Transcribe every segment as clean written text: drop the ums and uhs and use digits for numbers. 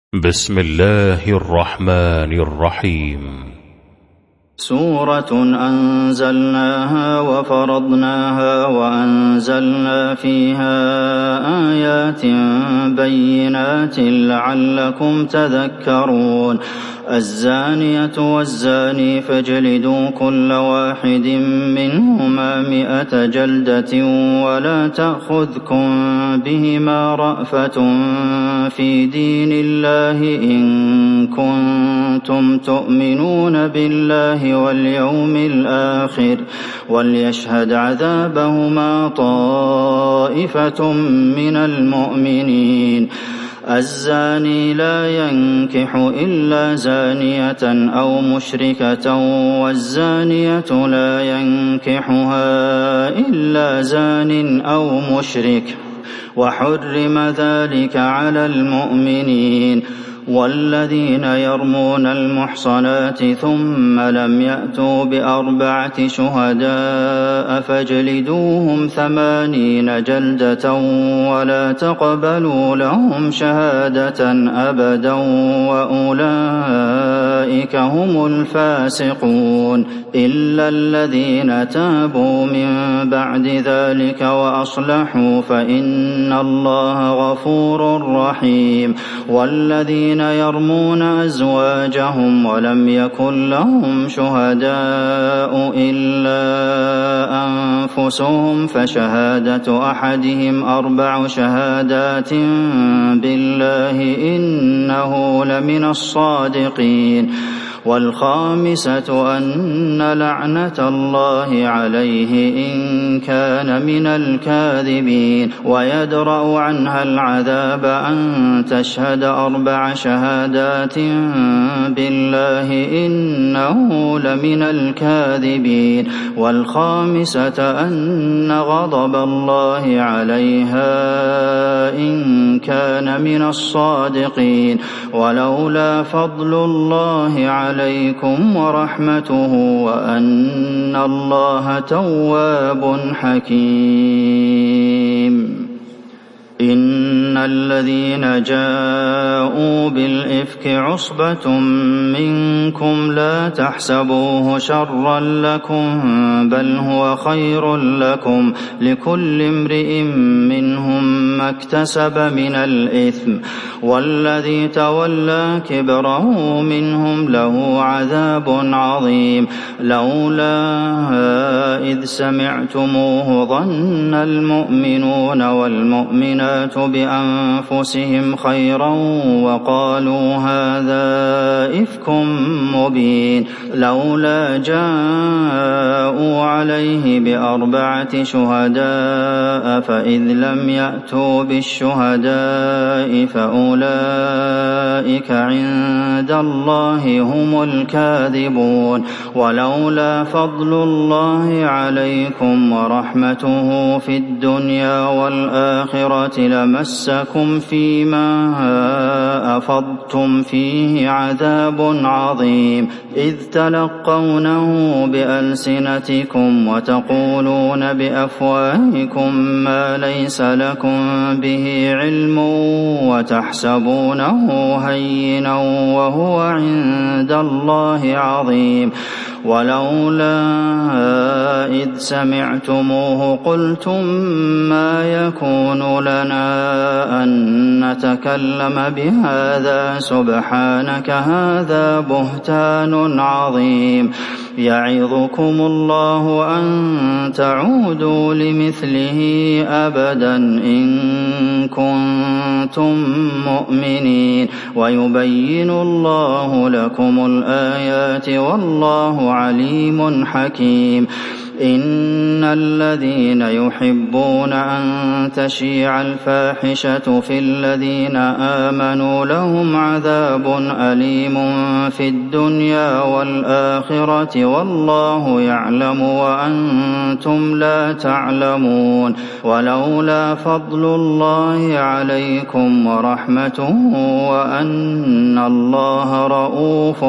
بسم الله الرحمن الرحيم. سورة أنزلناها وفرضناها وأنزلنا فيها آيات بينات لعلكم تذكرون. الزانية والزاني فاجلدوا كل واحد منهما 100 جلدة ولا تأخذكم بهما رأفة في دين الله إن كنتم تؤمنون بالله واليوم الآخر وليشهد عذابهما طائفة من المؤمنين. الزاني لا ينكح إلا زانية أو مشركة والزانية لا ينكحها إلا زان أو مشرك وحرم ذلك على المؤمنين. والذين يرمون المحصنات ثم لم يأتوا ب4 شهداء فاجلدوهم 80 جلدة ولا تقبلوا لهم شهادة أبدا وأولئك هم الفاسقون. إلا الذين تابوا من بعد ذلك وأصلحوا فإن الله غفور رحيم. والذين يرمون أزواجهم ولم يكن لهم شهداء إلا أنفسهم فشهادة أحدهم 4 شهادات بالله إنه لمن الصادقين. والخامسة أن لعنة الله عليه إن كان من الكاذبين. ويدرأ عنها العذاب أن تشهد 4 شهادات بالله إنه لمن الكاذبين. والخامسة أن غضب الله عليها إن كان من الصادقين. ولولا فضل الله عليكم ورحمته وأن الله تواب حكيم. إن الذين جاءوا بالإفك عصبة منكم لا تحسبوه شرا لكم بل هو خير لكم لكل امرئ منهم ما اكتسب من الإثم والذي تولى كبره منهم له عذاب عظيم. لولا إذ سمعتموه ظن المؤمنون والمؤمنات بأنفسهم خيرا وقالوا هذا إفك مبين. لولا جاءوا عليه ب4 شهداء فإذ لم يأتوا بالشهداء فأولئك عند الله هم الكاذبون. ولولا فضل الله عليكم ورحمته في الدنيا والآخرة لمسكم فيما أفضتم فيه عذاب عظيم إذ تلقونه بألسنتكم وتقولون بأفواهكم ما ليس لكم به علم وتحسبونه هينا وهو عند الله عظيم. ولولا إذ سمعتموه قلتم ما يكون لنا أن نتكلم بهذا سبحانك هذا بهتان عظيم. يعظكم الله أن تعودوا لمثله أبدا إن كنتم مؤمنين ويبين الله لكم الآيات والله عليم حكيم. إن الذين يحبون أن تشيع الفاحشة في الذين آمنوا لهم عذاب أليم في الدنيا والآخرة والله يعلم وأنتم لا تعلمون. ولولا فضل الله عليكم ورحمته وأن الله رءوف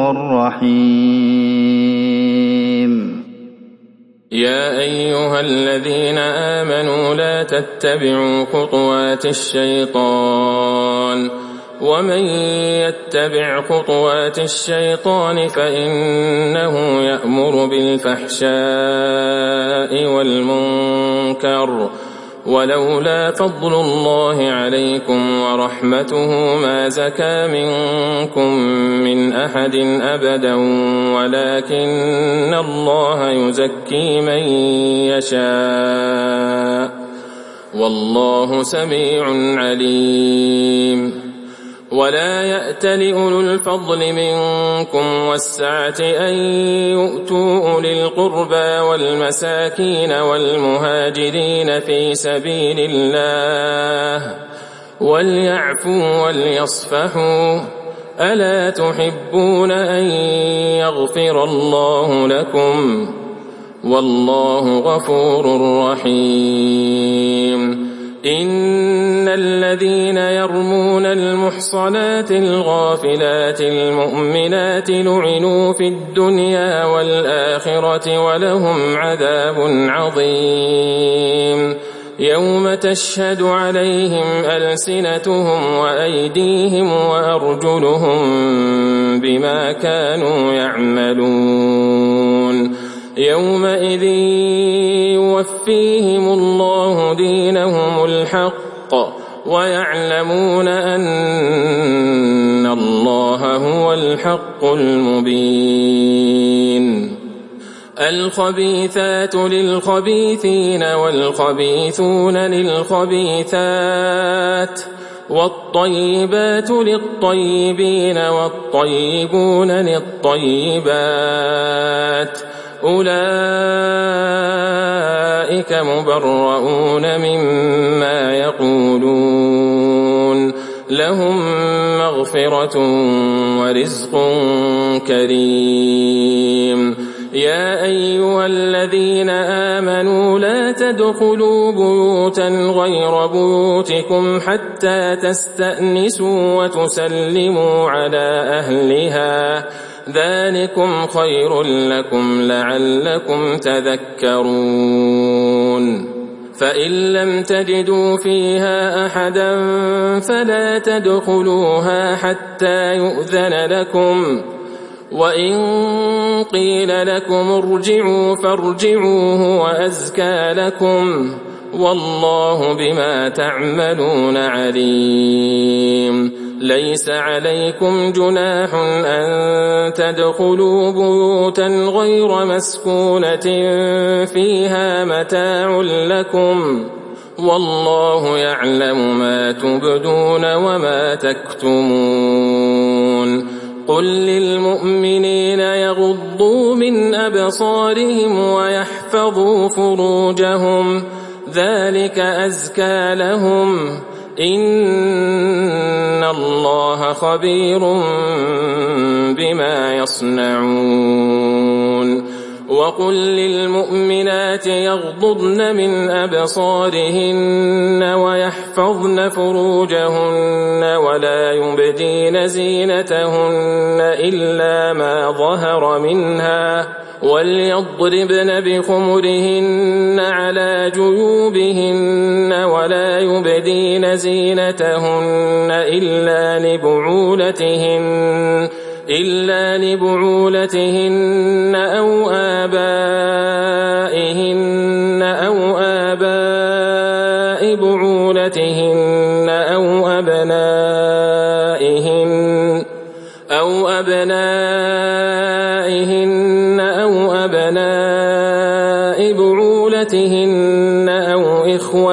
رحيم. يا أيها الذين آمنوا لا تتبعوا خطوات الشيطان ومن يتبع خطوات الشيطان فإنه يأمر بالفحشاء والمنكر ولولا فضل الله عليكم ورحمته ما زكى منكم من أحد أبدا ولكن الله يزكي من يشاء والله سميع عليم ولا يأتل أولو الفضل منكم والسعة أن يؤتوا أولي القربى والمساكين والمهاجرين في سبيل الله وليعفوا وليصفحوا ألا تحبون أن يغفر الله لكم والله غفور رحيم إن الذين يرمون المحصنات الغافلات المؤمنات لعنوا في الدنيا والآخرة ولهم عذاب عظيم يوم تشهد عليهم ألسنتهم وأيديهم وأرجلهم بما كانوا يعملون يومئذ يوفيهم الله دينهم الحق ويعلمون أن الله هو الحق المبين الخبيثات للخبيثين والخبيثون للخبيثات والطيبات للطيبين والطيبون للطيبات أولئك مبرؤون مما يقولون لهم مغفرة ورزق كريم يا أيها الذين آمنوا لا تدخلوا بيوتا غير بيوتكم حتى تستأنسوا وتسلموا على أهلها ذلكم خير لكم لعلكم تذكرون فإن لم تجدوا فيها أحدا فلا تدخلوها حتى يؤذن لكم وإن قيل لكم ارجعوا فارجعوا هو أزكى لكم والله بما تعملون عليم ليس عليكم جناح أن تدخلوا بيوتا غير مسكونة فيها متاع لكم والله يعلم ما تبدون وما تكتمون قل للمؤمنين يغضوا من أبصارهم ويحفظوا فروجهم ذلك أزكى لهم إن الله خبير بما يصنعون وقل للمؤمنات يغضضن من أبصارهن ويحفظن فروجهن ولا يبدين زينتهن إلا ما ظهر منها وليضربن بخمرهن على جيوبهن ولا يبدين زينتهن إلا لبعولتهن أو آبائهن أو آباء بعولتهن أو أبنائهن أو أبناء بعولتهن أو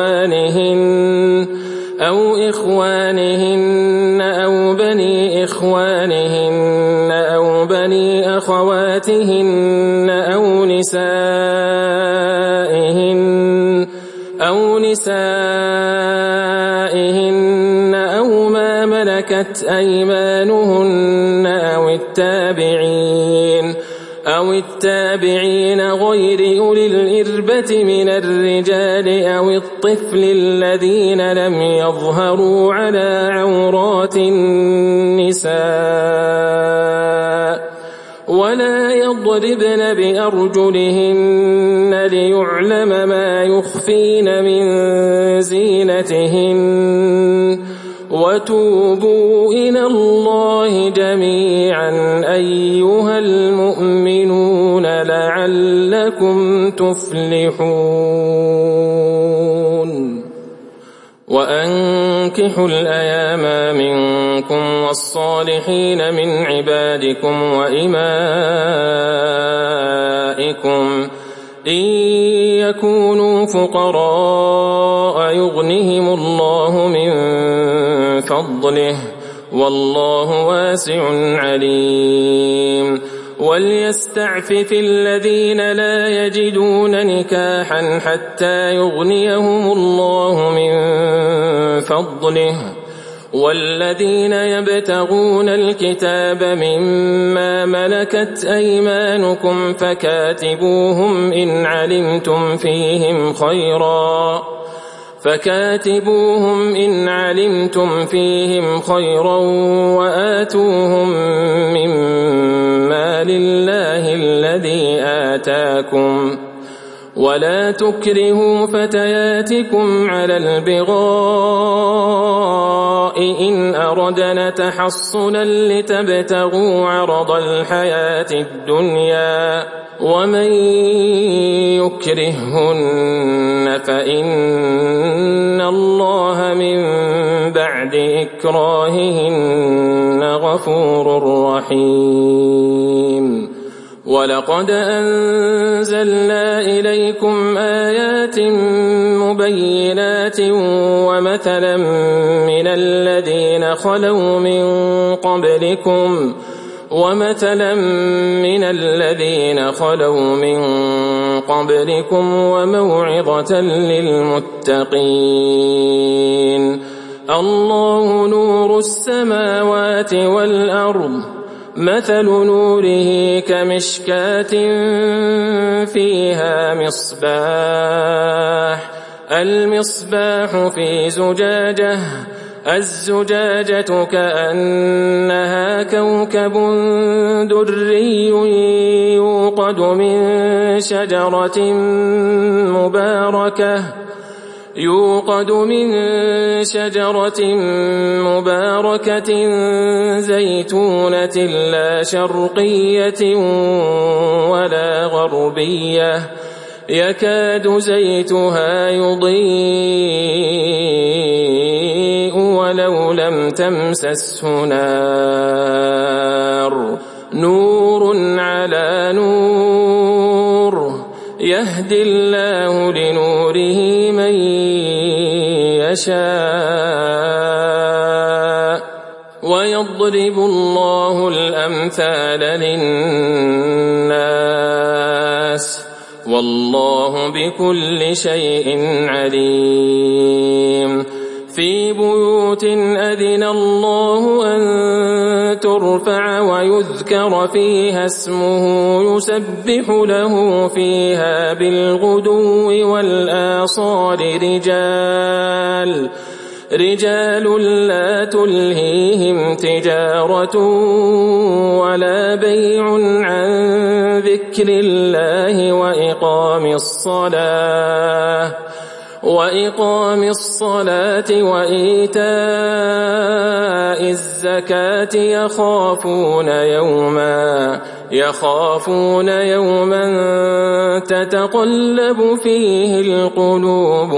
إخوانهن أو بني إخوانهن أو بني أخواتهن أو نسائهن أو ما ملكت أيمانهن أو التابعين غير أولي الإربة من الرجال أو الطفل الذين لم يظهروا على عورات النساء ولا يضربن بأرجلهن ليعلم ما يخفين من زينتهن وتوبوا إلى الله جميعا أيها المؤمنون لعلكم تفلحون وأنكحوا الأيام منكم والصالحين من عبادكم وإمائكم إن يكونوا فقراء يغنهم الله من فضله والله واسع عليم وليستعفف الذين لا يجدون نكاحا حتى يغنيهم الله من فضله والذين يبتغون الكتاب مما ملكت أيمانكم فكاتبوهم إن علمتم فيهم خيرا وآتوهم مما لله الذي آتاكم ولا تكرهوا فتياتكم على البغاء إن أردنا تحصنا لتبتغوا عرض الحياة الدنيا ومن يكرههن فإن الله من بعد إكراههن غفور رحيم ولقد أنزلنا إليكم آيات مبينات ومثلا من الذين خلوا من قبلكم وموعظة للمتقين الله نور السماوات والأرض مثل نوره كمشكاة فيها المصباح في زجاجة الزجاجة كأنها كوكب دري يوقد من شجرة مباركة زيتونة لا شرقية ولا غربية يكاد زيتها يضيء ولو لم تمسسه نار نور على نور يهدي الله لنوره من يشاء ويضرب الله الأمثال للناس والله بكل شيء عليم في بيوت أذن الله أن ترفع ويذكر فيها اسمه يسبح له فيها بالغدو والآصال رجال لا تلهيهم تجارة ولا بيع عن ذكر الله وإقام الصلاة وإيتاء الزكاة يخافون يوما تتقلب فيه القلوب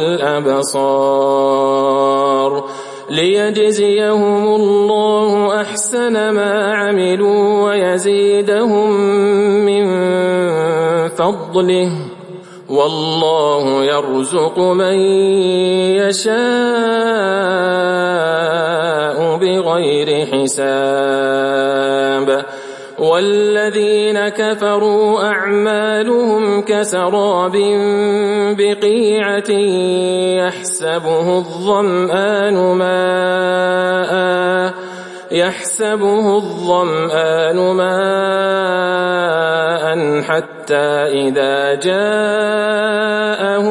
والأبصار ليجزيهم الله أحسن ما عملوا ويزيدهم من فضله والله يرزق من يشاء بغير حساب والذين كفروا أعمالهم كسراب بقيعة يحسبه الظمآن ماء حتى إذا جاءه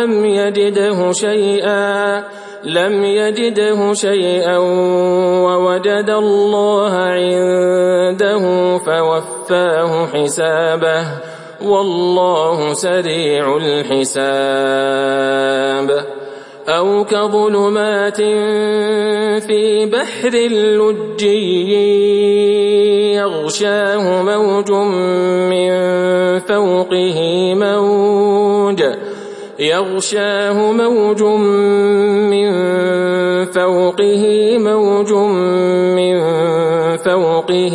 لم يجده شيئا ووجد الله عنده فوفاه حسابه والله سريع الحساب أو كظلمات في بحر لجي يغشاه موج من فوقه موج من فوقه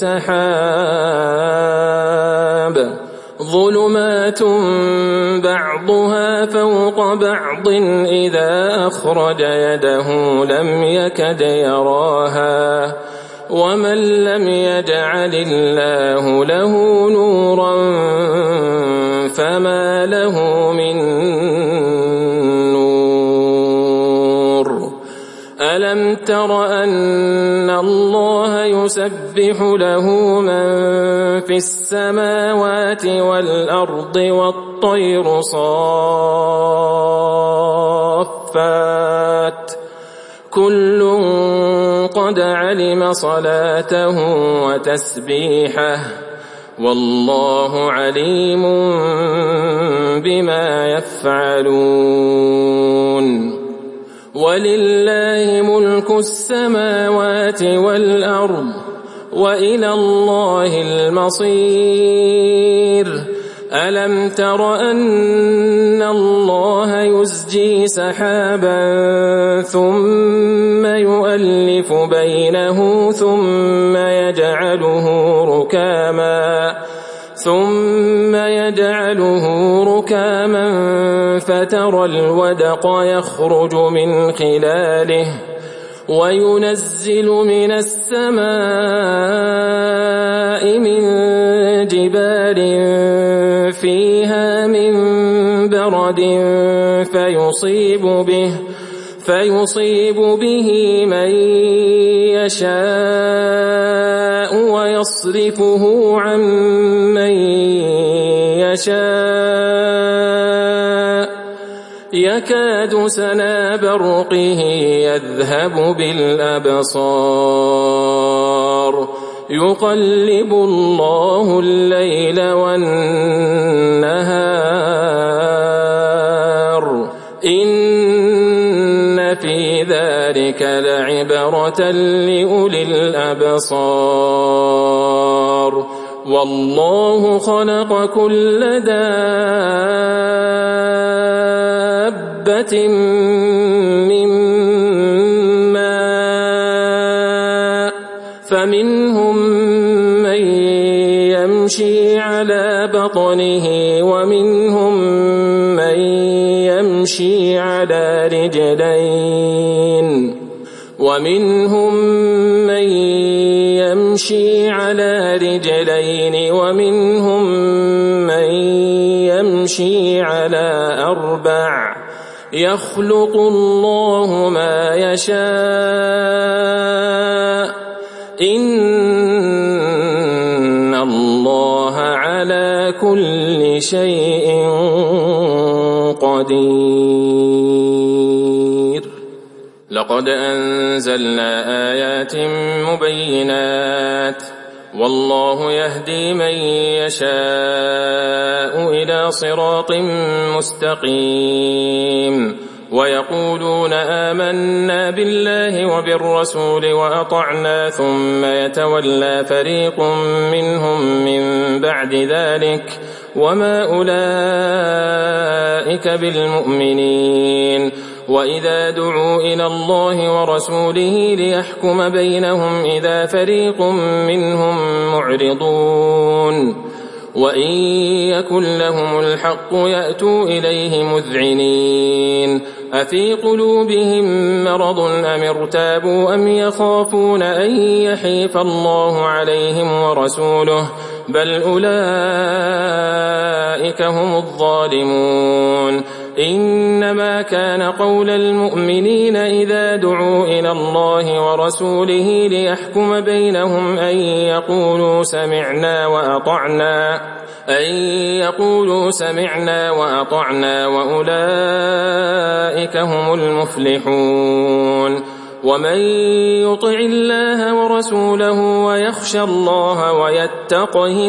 سحاب ظلمات بعضها فوق بعض إذا أخرج يده لم يكد يراها ومن لم يجعل الله له نورا فما له من نور ألم تر أن الله يسبح له من في السماوات والأرض والطير صافات كل قد علم صلاته وتسبيحه والله عليم بما يفعلون ولله ملك السماوات والأرض وإلى الله المصير ألم تر أن الله يزجي سحابا ثم يؤلف بينه ثم يجعله ركاما فترى الودق يخرج من خلاله وينزل من السماء من جبال فيها من برد فيصيب به من يشاء ويصرفه عن من يشاء يكاد سنا برقه يذهب بالأبصار يقلب الله الليل والنهار إن في ذلك لعبرة لأولي الأبصار والله خلق كل دابة من ماء فمنهم من يمشي على بطنه ومنهم من يمشي على رجلين ومنهم من يمشي على أربع يخلق الله ما يشاء إن الله على كل شيء قدير لقد أنزلنا آيات مبينات والله يهدي من يشاء إلى صراط مستقيم ويقولون آمنا بالله وبالرسول وأطعنا ثم يتولى فريق منهم من بعد ذلك وما أولئك بالمؤمنين وإذا دعوا إلى الله ورسوله ليحكم بينهم إذا فريق منهم معرضون وإن يكن لهم الحق يأتوا إليه مذعنين أفي قلوبهم مرض أم ارتابوا أم يخافون أن يحيف الله عليهم ورسوله بل أولئك هم الظالمون إنما كان قول المؤمنين إذا دعوا إلى الله ورسوله ليحكم بينهم أن يقولوا سمعنا وأطعنا وأولئك هم المفلحون ومن يطع الله ورسوله ويخشى الله ويتقه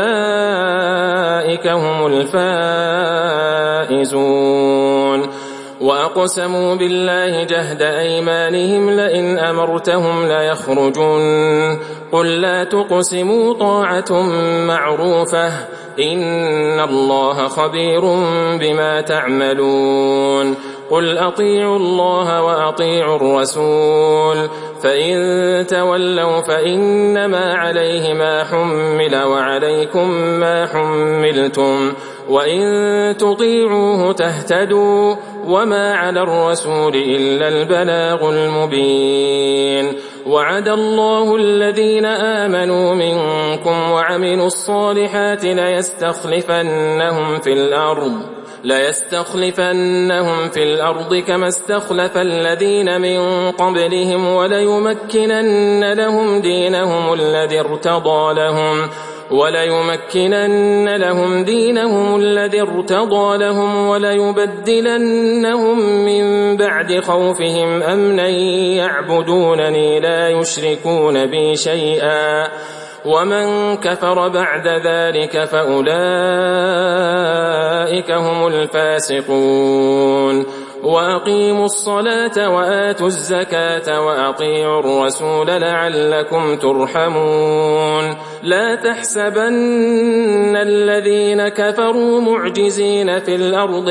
فأولئك هم الفائزون وأقسموا بالله جهد أيمانهم لئن أمرتهم ليخرجون قل لا تقسموا طاعة معروفة إن الله خبير بما تعملون قل أطيعوا الله وأطيعوا الرسول فإن تولوا فإنما عليه ما حمل وعليكم ما حملتم وإن تطيعوه تهتدوا وما على الرسول إلا البلاغ المبين وعد الله الذين آمنوا منكم وعملوا الصالحات ليستخلفنهم في الأرض كما استخلف الذين من قبلهم وليمكنن لهم دينهم الذي ارتضى لهم وليبدلنهم من بعد خوفهم أمنا يعبدونني لا يشركون بي شيئا ومن كفر بعد ذلك فأولئك هم الفاسقون وأقيموا الصلاة وآتوا الزكاة وأطيعوا الرسول لعلكم ترحمون لا تحسبن الذين كفروا معجزين في الأرض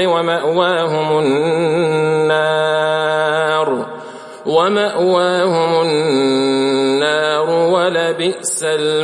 ومأواهم النار ولبئس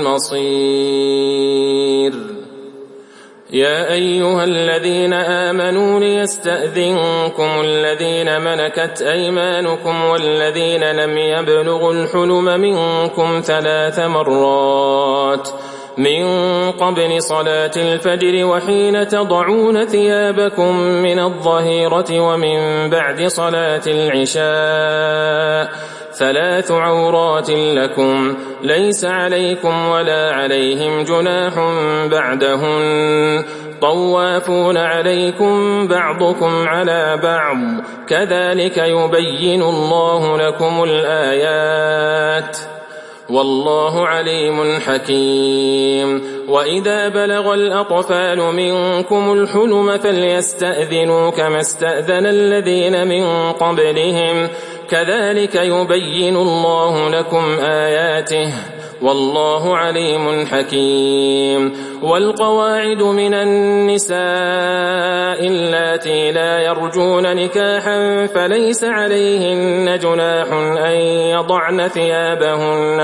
المصير يا أيها الذين آمنوا ليستأذنكم الذين ملكت أيمانكم والذين لم يبلغوا الحلم منكم 3 مرات من قبل صلاة الفجر وحين تضعون ثيابكم من الظهيرة ومن بعد صلاة العشاء 3 عورات لكم ليس عليكم ولا عليهم جناح بعدهن طوافون عليكم بعضكم على بعض كذلك يبين الله لكم الآيات والله عليم حكيم وإذا بلغ الأطفال منكم الحلم فليستأذنوا كما استأذن الذين من قبلهم كذلك يبين الله لكم آياته والله عليم حكيم والقواعد من النساء اللاتي لا يرجون نكاحا فليس عليهن جناح أن يضعن ثيابهن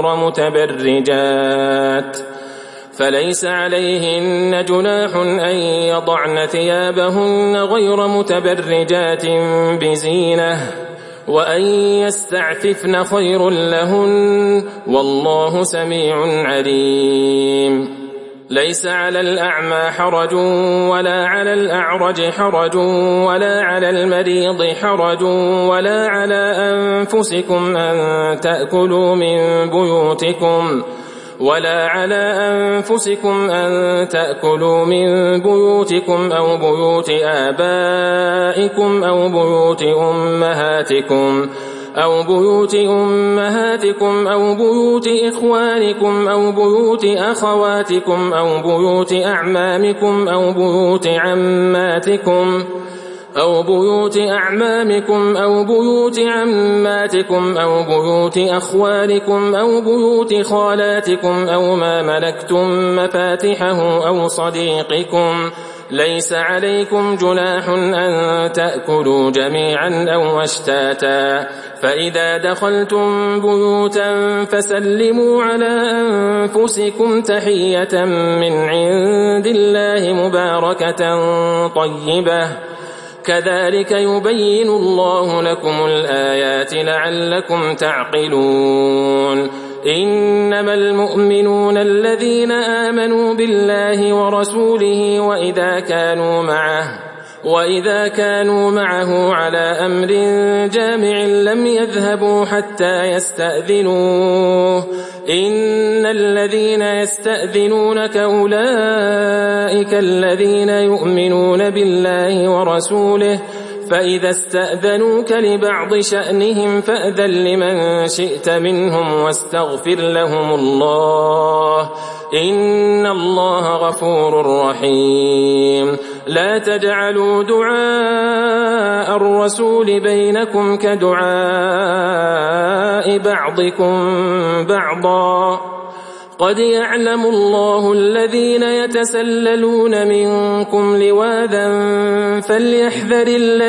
غير متبرجات بزينة وأن يستعففن خير لهن والله سميع عليم ليس على الأعمى حرج ولا على الأعرج حرج ولا على المريض حرج ولا على أنفسكم أن تأكلوا من بيوتكم أو بيوت آبائكم أو بيوت أمهاتكم أو بيوت إخوانكم أو بيوت أخواتكم أو بيوت أعمامكم أو بيوت عماتكم أو بيوت بيوت أخوالكم أو بيوت خالاتكم أو ما ملكتم مفاتحه أو صديقكم ليس عليكم جناح أن تأكلوا جميعا أو أشتاتا فإذا دخلتم بيوتا فسلموا على أنفسكم تحية من عند الله مباركة طيبة كذلك يبين الله لكم الآيات لعلكم تعقلون إنما المؤمنون الذين آمنوا بالله ورسوله وإذا كانوا معه على أمر جامع لم يذهبوا حتى يستأذنوه إن الذين يستأذنونك أولئك الذين يؤمنون بالله ورسوله فإذا استأذنوك لبعض شأنهم فأذن لمن شئت منهم واستغفر لهم الله إن الله غفور رحيم لا تجعلوا دعاء الرسول بينكم كدعاء بعضكم بعضا قد يعلم الله الذين يتسللون منكم لواذا فليحذر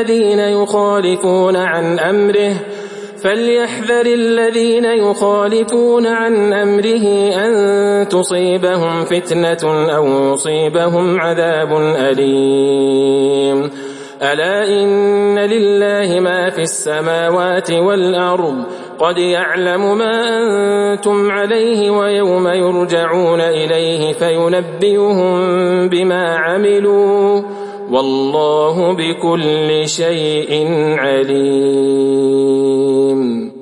الذين يخالفون عن أمره أن تصيبهم فتنة أو يصيبهم عذاب أليم ألا إن لله ما في السماوات والأرض قد يعلم ما أنتم عليه ويوم يرجعون إليه فينبئهم بما عملوا والله بكل شيء عليم.